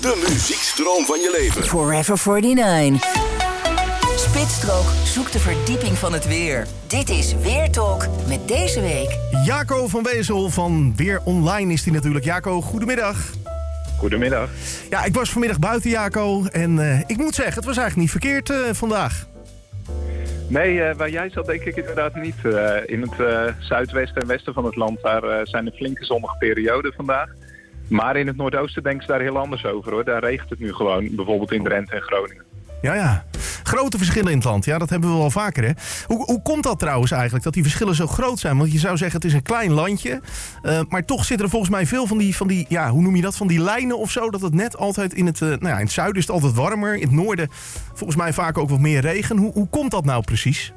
De muziekstroom van je leven. Forever 49. Spitstrook zoekt de verdieping van het weer. Dit is Weertalk met deze week Jaco van Wezel van Weer Online is die natuurlijk. Jaco, goedemiddag. Goedemiddag. Ja, ik was vanmiddag buiten, Jaco. En ik moet zeggen, het was eigenlijk niet verkeerd vandaag. Nee, waar jij zat denk ik inderdaad niet. In het zuidwesten en westen van het land, daar zijn er flinke zonnige perioden vandaag. Maar in het noordoosten denken ze daar heel anders over, hoor. Daar regent het nu gewoon, bijvoorbeeld in Drenthe en Groningen. Ja. Grote verschillen in het land. Ja, dat hebben we wel vaker, hè. Hoe komt dat trouwens eigenlijk, dat die verschillen zo groot zijn? Want je zou zeggen, het is een klein landje. Maar toch zitten er volgens mij veel van die ja, hoe noem je dat? Van die lijnen of zo. Dat het net altijd in het zuiden is het altijd warmer. In het noorden volgens mij vaak ook wat meer regen. Hoe komt dat nou precies?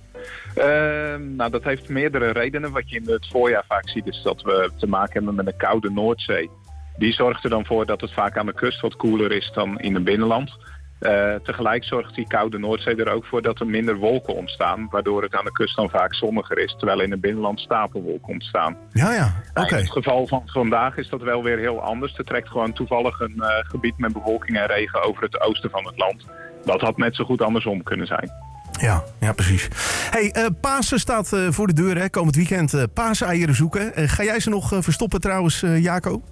Dat heeft meerdere redenen. Wat je in het voorjaar vaak ziet is dat we te maken hebben met een koude Noordzee. Die zorgt er dan voor dat het vaak aan de kust wat koeler is dan in het binnenland. Tegelijk zorgt die koude Noordzee er ook voor dat er minder wolken ontstaan, waardoor het aan de kust dan vaak zonniger is, terwijl in het binnenland stapelwolken ontstaan. Ja, oké. In het geval van vandaag is dat wel weer heel anders. Er trekt gewoon toevallig een gebied met bewolking en regen over het oosten van het land. Dat had net zo goed andersom kunnen zijn. Ja, precies. Hey, Pasen staat voor de deur, hè, komend weekend. Paaseieren zoeken. Ga jij ze nog verstoppen trouwens, Jaco?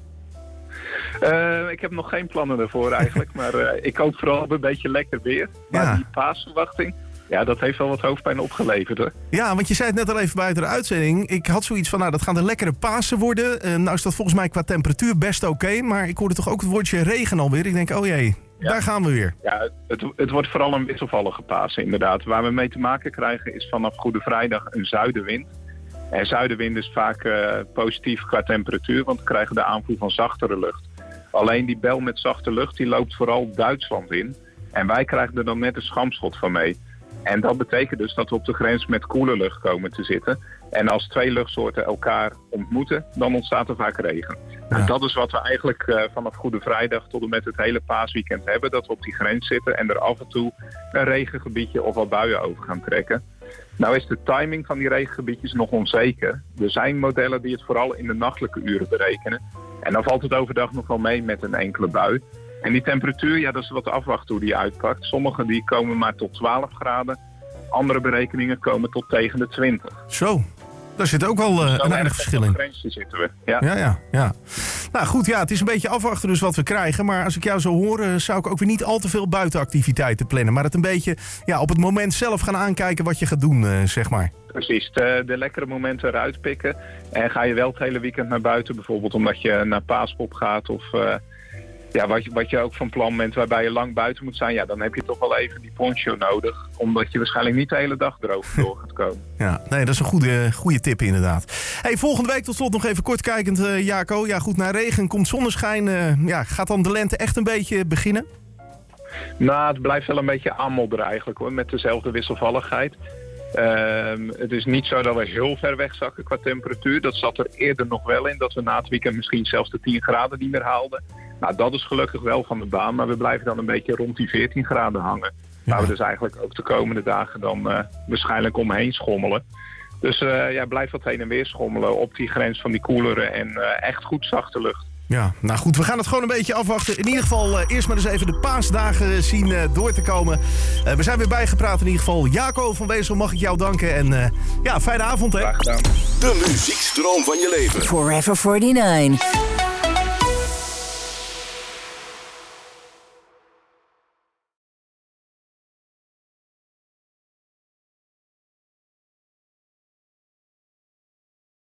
Ik heb nog geen plannen ervoor eigenlijk, maar ik hoop vooral op een beetje lekker weer. Maar die paasverwachting, ja, dat heeft wel wat hoofdpijn opgeleverd, hoor. Ja, want je zei het net al even buiten de uitzending. Ik had zoiets van, dat gaan de lekkere Pasen worden. Nou is dat volgens mij qua temperatuur best oké, maar ik hoorde toch ook het woordje regen alweer. Ik denk, oh jee, daar gaan we weer. Ja, het wordt vooral een wisselvallige Pasen, inderdaad. Waar we mee te maken krijgen is vanaf Goede Vrijdag een zuidenwind. En zuidenwind is vaak positief qua temperatuur, want we krijgen de aanvoer van zachtere lucht. Alleen die bel met zachte lucht, die loopt vooral Duitsland in. En wij krijgen er dan net een schampschot van mee. En dat betekent dus dat we op de grens met koele lucht komen te zitten. En als twee luchtsoorten elkaar ontmoeten, dan ontstaat er vaak regen. Ja. En dat is wat we eigenlijk vanaf Goede Vrijdag tot en met het hele paasweekend hebben. Dat we op die grens zitten en er af en toe een regengebiedje of wat buien over gaan trekken. Nou is de timing van die regengebiedjes nog onzeker. Er zijn modellen die het vooral in de nachtelijke uren berekenen. En dan valt het overdag nog wel mee met een enkele bui. En die temperatuur, ja, dat is wat afwachten hoe die uitpakt. Sommige die komen maar tot 12 graden. Andere berekeningen komen tot tegen de 20. Zo, daar zit ook wel een aardig verschil in. Op de grensje zitten we. Ja. Nou goed, ja, het is een beetje afwachten dus wat we krijgen. Maar als ik jou zo hoor, zou ik ook weer niet al te veel buitenactiviteiten plannen. Maar het een beetje op het moment zelf gaan aankijken wat je gaat doen, zeg maar. Precies, de lekkere momenten eruit pikken. En ga je wel het hele weekend naar buiten, bijvoorbeeld omdat je naar Paaspop gaat of wat je ook van plan bent waarbij je lang buiten moet zijn, ja, dan heb je toch wel even die poncho nodig, omdat je waarschijnlijk niet de hele dag droog door gaat komen. Ja, nee, dat is een goede tip inderdaad. Hey, volgende week tot slot nog even kort kijkend, Jaco. Ja goed, na regen komt zonneschijn. Gaat dan de lente echt een beetje beginnen? Nou, het blijft wel een beetje aanmodderen eigenlijk, hoor, met dezelfde wisselvalligheid. Het is niet zo dat we heel ver wegzakken qua temperatuur. Dat zat er eerder nog wel in, dat we na het weekend misschien zelfs de 10 graden niet meer haalden. Nou, dat is gelukkig wel van de baan, maar we blijven dan een beetje rond die 14 graden hangen. Waar we dus eigenlijk ook de komende dagen dan waarschijnlijk omheen schommelen. Dus blijf wat heen en weer schommelen op die grens van die koelere en echt goed zachte lucht. Ja, nou goed, we gaan het gewoon een beetje afwachten. In ieder geval eerst maar eens even de paasdagen zien door te komen. We zijn weer bijgepraat in ieder geval. Jaco van Wezel, mag ik jou danken. En fijne avond, hè. Graag gedaan. De muziekstroom van je leven. Forever 49.